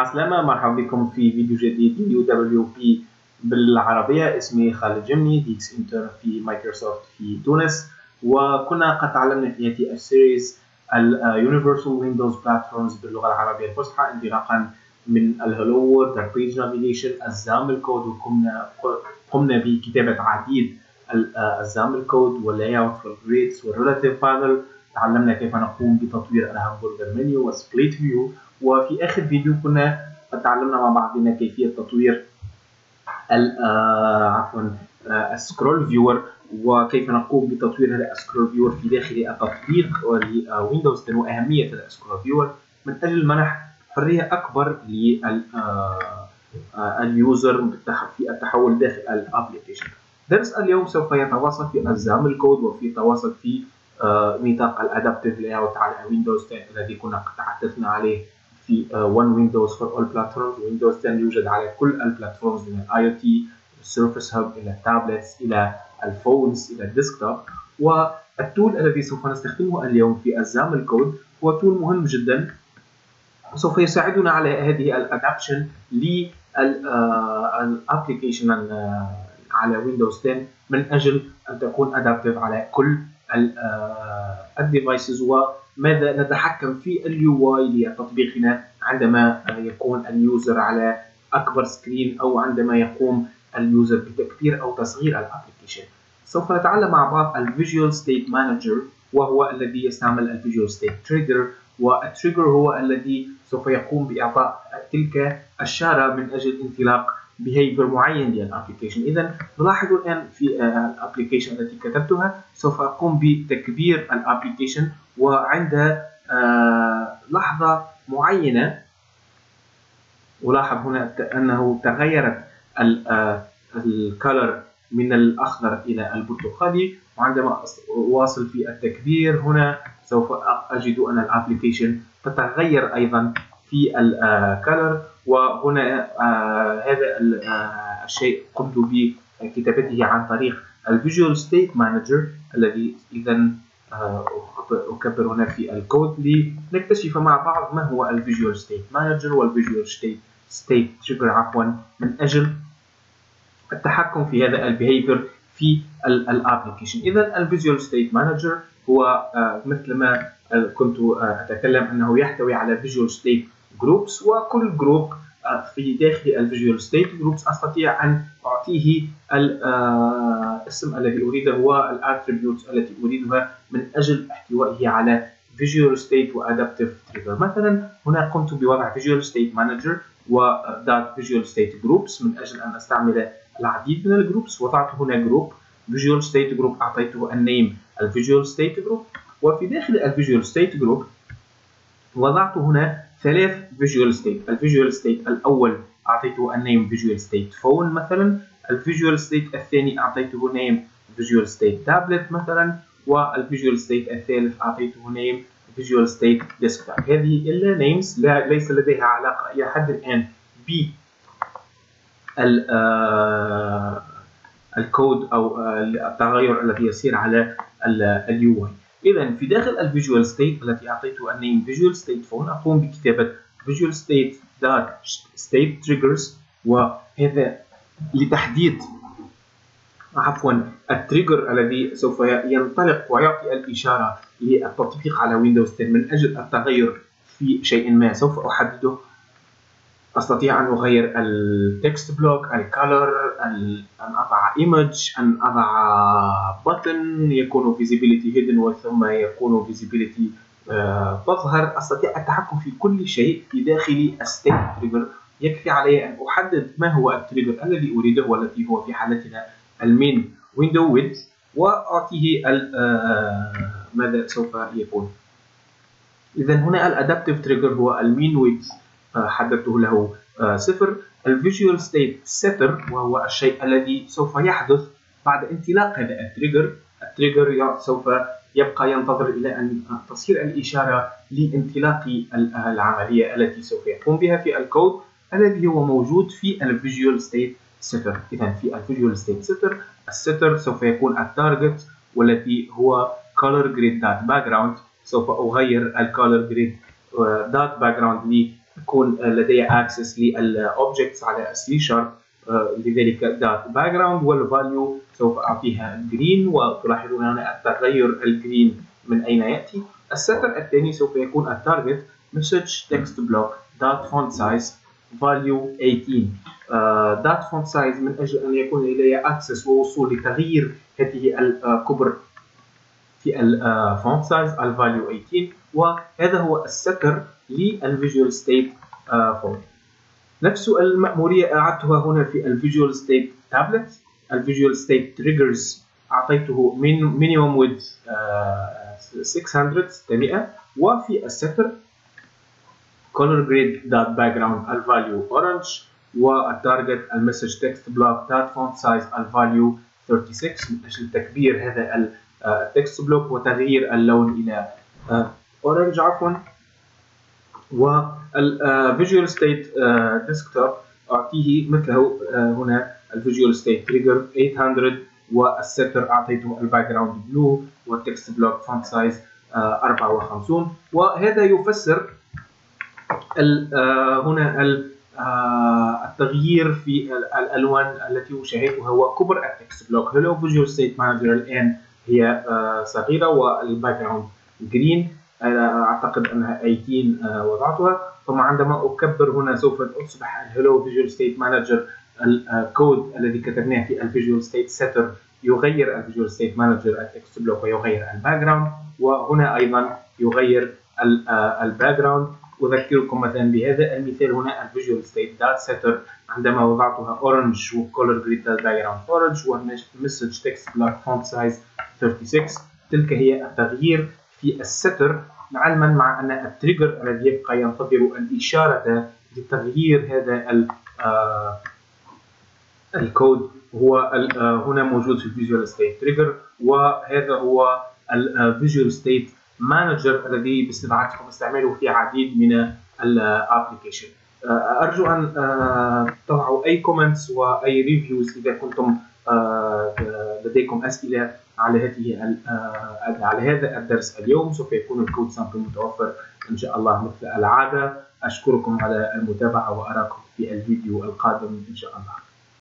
السلامة، مرحبا بكم في فيديو جديد من UWP بالعربية. اسمي خالد جمني، ديكس انتر في مايكروسوفت في تونس. وكنا قد تعلمنا في هذه السيريز اليونيفرسال ويندوز بلاتفورمز باللغة العربية الفصحى، انطلاقا من الهلو وورد، البيج نافيجيشن، الزامل كود، وقمنا بكتابة عديد الزامل كود واللاي اوت والجريدز والريلاتيف بانل. تعلمنا كيف نقوم بتطوير الهامبرجر منيو وسبليت فيو. وفي آخر فيديو كنا تعلمنا مع بعضنا كيفية تطوير السكرول فيور، وكيف نقوم بتطوير هذا السكرول فيور في داخل التطبيق ويندوز 10، وأهمية السكرول فيور من أجل منح حرية أكبر لليوزر في التحول داخل الابليكيشن. درس اليوم سوف يتواصل في الزامل كود، وفي تواصل في نطاق الادابتيف لاي اوت على ويندوز 10 الذي كنا قد تحدثنا عليه في One Windows for All Platforms. ويندوز 10 يوجد على كل البلاتفورمز، من الاي او تي، السيرفس هاب، الى التابلتس، الى الفونز، الى الديسكتوب. والتول الذي سوف نستخدمه اليوم في الزامل كود هو تول مهم جدا، سوف يساعدنا على هذه الادابشن للابليكيشن على ويندوز 10 من اجل ان تكون ادابتيف على كل الديفايسز، وماذا نتحكم في اليو اي لتطبيقنا عندما يكون اليوزر على اكبر سكرين، او عندما يقوم اليوزر بتكبير او تصغير الابليكيشن. سوف نتعلم مع بعض الفيجوال ستيت مانجر، وهو الذي يستعمل الفيجوال ستيت تريجر. والتريجر هو الذي سوف يقوم بإعطاء تلك الشارة من أجل انطلاق behavior معين للابليكيشن. إذا نلاحظ الآن في الابليكيشن التي كتبتها سوف أقوم بتكبير الابليكيشن، وعند لحظة معينة ألاحظ هنا أنه تغيرت الكالر من الأخضر إلى البرتقالي، وعندما أواصل في التكبير هنا سوف أجد أن الابليكيشن تتغير أيضا في الكالر. وهنا هذا الشيء قمت بكتابته عن طريق الفيجوال ستيت مانجر الذي إذا أكبر هنا في الكود لنكتشف مع بعض ما هو الفيجوال ستيت مانجر والفيجوال ستيت تريجر من أجل التحكم في هذا البيهيفير في الابليكيشن. إذا الفيجوال ستيت مانجر هو مثل ما كنت أتكلم أنه يحتوي على فيجوال ستيت جروبس، وكل جروب في داخل الفيجوال ستيت جروبس أستطيع أن أعطيه الاسم الذي أريده والاتريبيوتس التي أريدها من أجل احتوائه على فيجوال ستيت وادابتيف تريجر. مثلا هنا قمت بوضع فيجوال ستيت مانجر ودات فيجوال ستيت جروبس من أجل أن أستعمل العديد من الجروبس. وضعت هنا جروب فيجوال ستيت جروب، أعطيته النيم الفيجوال ستيت جروب، وفي داخل الفيجوال ستيت جروب وضعت هنا 3 فيجوال ستيت. الفيجوال ستيت الأول أعطيته النيم فيجوال ستيت فون مثلا، الفيجوال ستيت الثاني أعطيته نيم فيجوال ستيت تابلت مثلا، والفيجوال ستيت الثالث أعطيته نيم فيجوال ستيت ديسكتوب. هذه إلا نيمز ليس لديها علاقة إلى حد الآن ب الكود أو التغير الذي يسير على اليو اي. إذا في داخل الفيجوال ستيت التي أعطيته النيم فيجوال ستيت فون أقوم بكتابة فيجوال ستيت دات ستيت تريجرز، وهذا لتحديد التريجر الذي سوف ينطلق ويعطي الإشارة للتطبيق على ويندوز 10 من أجل التغير في شيء ما. سوف أحدده، أستطيع أن أغير التكست بلوك، الكالر، أن أضع إيمج، أن أضع بutton يكون visibility hidden وثم يكون visibility تظهر. أستطيع التحكم في كل شيء في داخل الستيت تريجر. يكفي علي أن أحدد ما هو التريجر الذي أريده، والتي هو في حالتنا المين ويندو ويدث، وأعطيه ماذا سوف يكون. إذا هنا الأدابتيف تريجر هو المين ويدث، حددته له 0. الفيجوال ستيت سيتر وهو الشيء الذي سوف يحدث بعد انطلاق هذا التريجر سوف يبقى ينتظر إلى أن تصير الإشارة لانطلاق العملية التي سوف يقوم بها في الكود الذي هو موجود في الفيجوال ستيت سيتر. إذا في الفيجوال ستيت سيتر السيتر سوف يكون التارجت، والذي هو color grid dot background. سوف أغير الcolor grid dot background يكون لدي access للobjects على C#. لذلك dot background والvalue سوف أعطيها green، وتلاحظون هنا التغير الجرين من أين يأتي. السطر الثاني سوف يكون التارجت message text block dot font size value 18. dot font size من أجل أن يكون لدي access ووصول لتغيير هذه الكبر في الفونت سايز الفاليو 18، وهذا هو السطر للفيجوال ستيت فونت. نفس المأمورية أعدتها هنا في الفيجوال ستيت تابلت. الفيجوال ستيت تريجرز أعطيته minimum width 600 وفي السطر color grade dot background الفاليو orange، والتارجت المسج تكست بلوك dot font size الفاليو 36 من أجل تكبير هذا التكست بلوك وتغيير اللون إلى orange عفوا. والفيجوال ستيت ديسكتوب أعطيه مثله هنا الفيجوال ستيت تريجر 800 والسطر أعطيته الباك جراوند بلو والتكست بلوك فونت سايز 54. وهذا يفسر هنا التغيير في الألوان التي أشاهدها وكبر التكست بلوك. هلو فيجوال ستيت مانجر الآن هي صغيرة والباك جراوند جرين، أعتقد أنها 18 وضعتها. ثم عندما أكبر هنا سوف تصبح الهلو فيجوال ستيت مانجر الكود الذي كتبناه في الفيجوال ستيت سيتر يغير الفيجوال ستيت مانجر التكست بلوك ويغير الباك جراوند، وهنا أيضا يغير الباك جراوند. أذكركم مثلا بهذا المثال هنا الفيجوال ستيت دات سيتر عندما وضعتها اورنج وكولر جريد باك جراوند اورنج والمسج تكست بلوك فونت سايز 36، تلك هي التغيير في السطر، علما مع أن التريجر الذي يبقى ينتظر الإشارة لتغيير هذا الكود هو هنا موجود في الفيجوال ستيت تريجر، وهذا هو الفيجوال ستيت مانجر الذي باستطاعتكم استعماله في عديد من الابلكيشن. أرجو أن تضعوا أي كومنتس وأي ريفيوز إذا كنتم لديكم أسئلة على هذا الدرس اليوم. سوف يكون الكود سامبل متوفر إن شاء الله مثل العادة. أشكركم على المتابعة وأراكم في الفيديو القادم إن شاء الله.